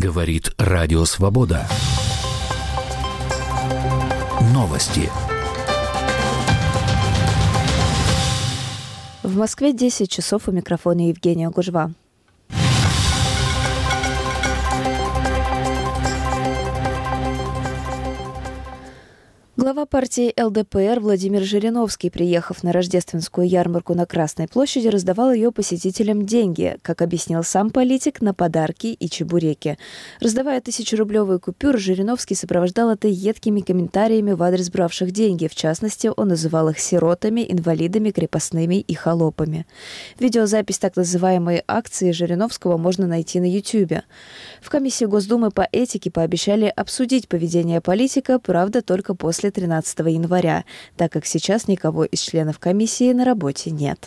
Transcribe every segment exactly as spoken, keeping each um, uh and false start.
Говорит Радио Свобода. Новости. В Москве десять часов, у микрофона Евгения Гужва. Глава партии эл дэ пэ эр Владимир Жириновский, приехав на рождественскую ярмарку на Красной площади, раздавал ее посетителям деньги, как объяснил сам политик, на подарки и чебуреки. Раздавая тысячерублевые купюры, Жириновский сопровождал это едкими комментариями в адрес бравших деньги. В частности, он называл их сиротами, инвалидами, крепостными и холопами. Видеозапись так называемой акции Жириновского можно найти на Ютьюбе. В комиссии Госдумы по этике пообещали обсудить поведение политика, правда, только после тринадцатого января, так как сейчас никого из членов комиссии на работе нет.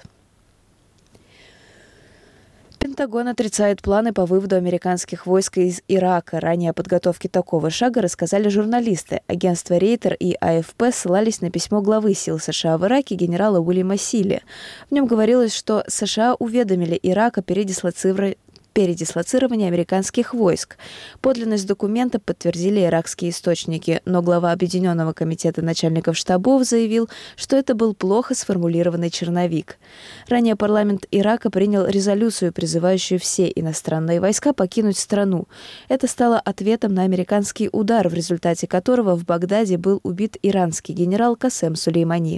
Пентагон отрицает планы по выводу американских войск из Ирака. Ранее о подготовке такого шага рассказали журналисты. Агентства Рейтер и а эф пэ ссылались на письмо главы сил США в Ираке генерала Уильяма Силли. В нем говорилось, что США уведомили Ирак о передислоцировании передислоцирования американских войск. Подлинность документа подтвердили иракские источники, но глава Объединенного комитета начальников штабов заявил, что это был плохо сформулированный черновик. Ранее парламент Ирака принял резолюцию, призывающую все иностранные войска покинуть страну. Это стало ответом на американский удар, в результате которого в Багдаде был убит иранский генерал Касем Сулеймани.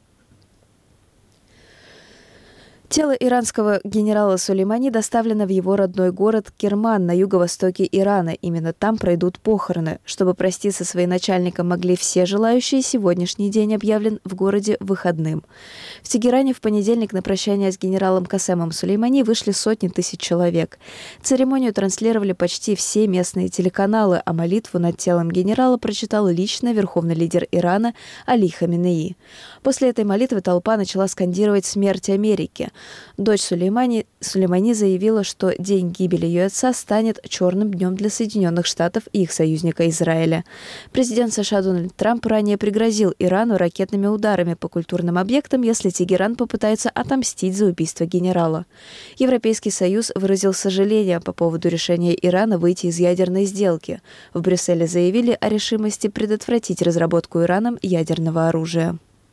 Тело иранского генерала Сулеймани доставлено в его родной город Керман на юго-востоке Ирана. Именно там пройдут похороны. Чтобы проститься со своим начальником могли все желающие, сегодняшний день объявлен в городе выходным. В Тегеране в понедельник на прощание с генералом Касемом Сулеймани вышли сотни тысяч человек. Церемонию транслировали почти все местные телеканалы, а молитву над телом генерала прочитал лично верховный лидер Ирана Али Хаминеи. После этой молитвы толпа начала скандировать «Смерть Америке». Дочь Сулеймани, Сулеймани заявила, что день гибели ее отца станет черным днем для Соединенных Штатов и их союзника Израиля. Президент США Дональд Трамп ранее пригрозил Ирану ракетными ударами по культурным объектам, если Тегеран попытается отомстить за убийство генерала. Европейский Союз выразил сожаление по поводу решения Ирана выйти из ядерной сделки. В Брюсселе заявили о решимости предотвратить разработку Ираном ядерного оружия.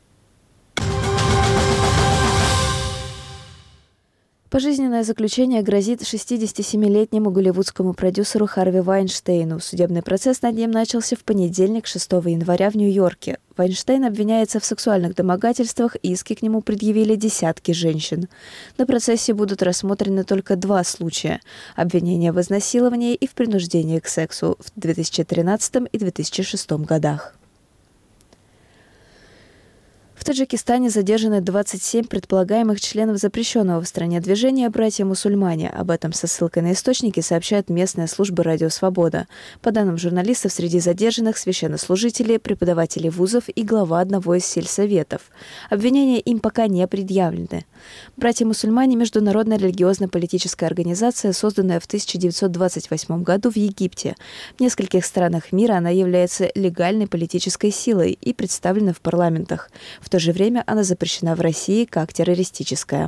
Пожизненное заключение грозит шестидесятисемилетнему голливудскому продюсеру Харви Вайнштейну. Судебный процесс над ним начался в понедельник, шестого января, в Нью-Йорке. Вайнштейн обвиняется в сексуальных домогательствах, иски к нему предъявили десятки женщин. На процессе будут рассмотрены только два случая – обвинения в изнасиловании и в принуждении к сексу в две тысячи тринадцатом и две тысячи шестом годах. В Таджикистане задержаны двадцать семь предполагаемых членов запрещенного в стране движения «Братья-мусульмане». Об этом со ссылкой на источники сообщает местная служба «Радио Свобода». По данным журналистов, среди задержанных священнослужители, преподаватели вузов и глава одного из сельсоветов. Обвинения им пока не предъявлены. «Братья-мусульмане» – международная религиозно-политическая организация, созданная в тысяча девятьсот двадцать восьмом году в Египте. В нескольких странах мира она является легальной политической силой и представлена в парламентах. В то же время она запрещена в России как террористическая.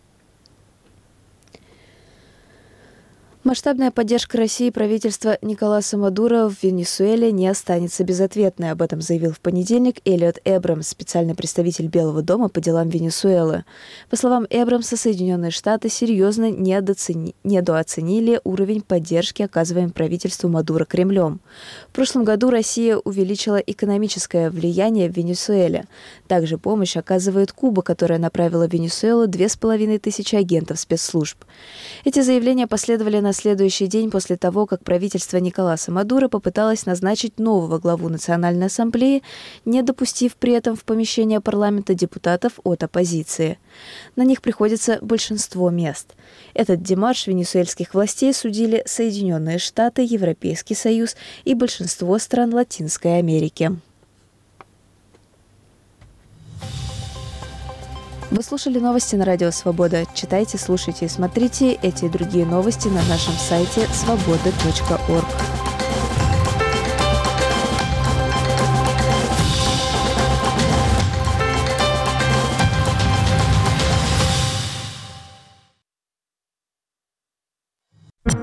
Масштабная поддержка России правительства Николаса Мадуро в Венесуэле не останется безответной. Об этом заявил в понедельник Эллиот Эбрамс, специальный представитель Белого дома по делам Венесуэлы. По словам Эбрамса, Соединенные Штаты серьезно недооцени... недооценили уровень поддержки, оказываемой правительству Мадуро Кремлем. В прошлом году Россия увеличила экономическое влияние в Венесуэле. Также помощь оказывает Куба, которая направила в Венесуэлу две с половиной тысячи агентов спецслужб. Эти заявления последовали на следующий день после того, как правительство Николаса Мадуро попыталось назначить нового главу Национальной ассамблеи, не допустив при этом в помещение парламента депутатов от оппозиции. На них приходится большинство мест. Этот демарш венесуэльских властей судили Соединенные Штаты, Европейский Союз и большинство стран Латинской Америки. Вы слушали новости на Радио Свобода. Читайте, слушайте и смотрите эти и другие новости на нашем сайте свобода точка орг.